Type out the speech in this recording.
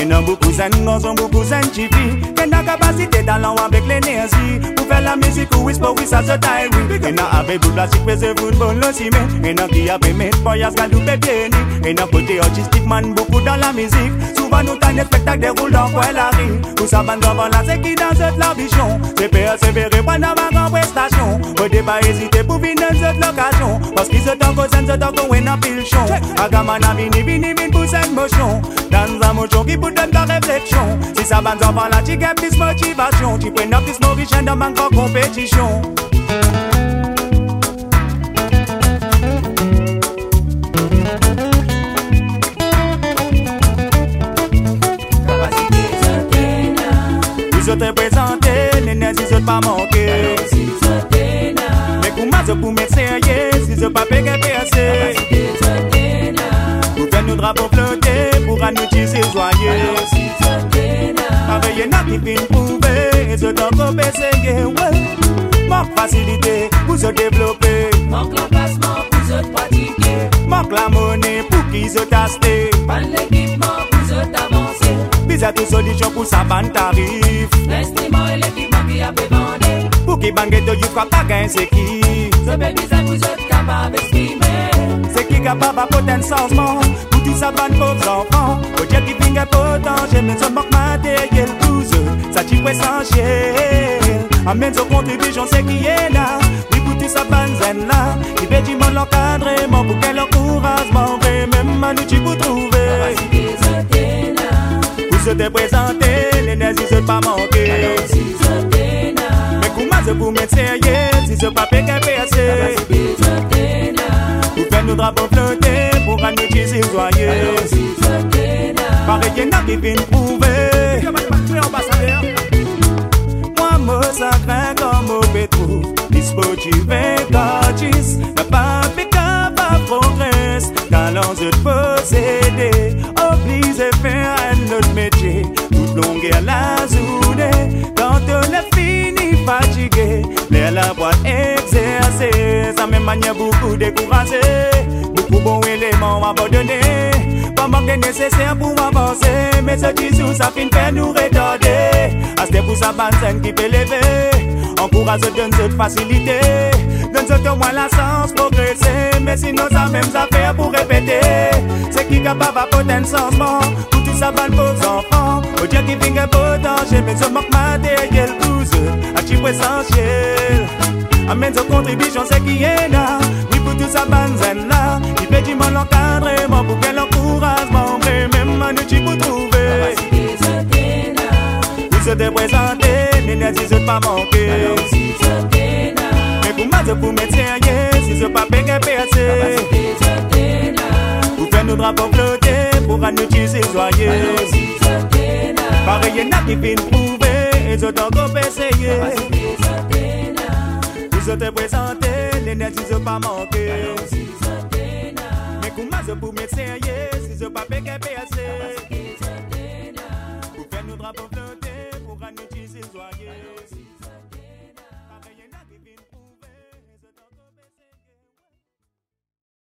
Et non beaucoup garçons, beaucoup filles qui n'a capacité talent avec l'énergie pour faire la musique ou whisper, oui ça se taille, oui. Et non avec boule plastique, c'est football aussi, mais et non qui a permis pour yas galou pépieni. Et non côté artistique, man beaucoup dans la musique. Souvent nous t'as des spectacles déroulent dans quoi la rue. Pour ça bande devant là, c'est qui dans cette la vision. C'est persévérer pendant ma grande prestation. Faut pas hésiter pour venir dans cette location. Parce qu'ils se t'en causent, se t'en causent, on a pile chon. Agamana vini pour cette motion. Dans un motion qui peut donner ta réflexion. Si ça bande devant là, tu gagnes plus motivation. Tu prends plus motivation dans ma grande compétition. Vous te présentez, l'énergie ne pas manquer. Mais comment je peux mettre sérieux si je pas péguer percer? Vous faites nos drapeaux flotter pour un utiliser joyeux. Avec un qui vient prouver et je t'en peux essayer. Manque facilité pour se développer. Manque l'emplacement pour se pratiquer. Manque la monnaie pour qu'ils se tastent. Pas l'équipement pour se t'avancer. Bizarre toute solution pour sa bande tarif. L'instrument et l'équipement qui a fait vendre. Pour qui bangue de you frappe pas gain c'est qui. Ce fait bizarre pour se capable d'exprimer. C'est qui capable d'apporter un changement. Pour tout ça bande pauvres enfants. Au Dieu qui finit potent. J'aime ce manque matériel pour eux. Ça t'y peut essentiel. Amène son contribution c'est qui est là. Oui pour tout ça bande zen là. Il fait du monde l'encadrement. Pour qu'elle encouragement. Même à nous tu peux trouver. Se te présenter, l'énergie se pas manquer. Alors si je t'ai là. Mais comment je peux mettre sérieux si je pas péquer percer? Vous faites nos drapeaux flotter pour un utiliser joyeux. Alors si je t'ai là. Pareil qu'il y en a qui viennent prouver. Moi, moi, ça craint comme au pétrole. Dispotivé, gorgeous. La papica va progresse. Talent de posséder. Obligé faire un autre métier. Toute longueur la journée. Quand on est fini, fatigué. L'air la boîte exercer. Ça me manière beaucoup découragé. Beaucoup bons éléments abandonnés. Pas manquer nécessaire pour avancer. Mais ce qui joue, ça finit faire nous retarder. À ce pour sa bande qui peut lever. Encourage donne cette facilité. Donne ce moins la chance progresser. Mais sinon ça même affaire pour répéter. C'est qui capable d'apporter un changement. Pour tout ça bande aux enfants. Au Dieu qui finit potentiel. Mais ce manque matériel pour eux. Actif essentiel. Amène son contribution c'est qui est là. Oui pour tout ça bande zen là. Il fait du monde l'encadrement. Pour qu'elle encouragement. Même à nous tu peux trouver. Vous se te présenter, l'énergie se pas manquer. Alors si je t'ai là. Mais comment je peux mettre sérieux si je pas péguer percer? Vous faites nos drapeaux flotter pour un utiliser joyeux. Alors si je t'ai là. Pareil y'en a qui viennent prouver et je t'en peux essayer. Vous se te présenter, l'énergie se pas manquer. Alors si je t'ai là. Mais comment je peux mettre sérieux si je pas péguer percer? Vous faites nos drapeaux flotter pour un utiliser joyeux.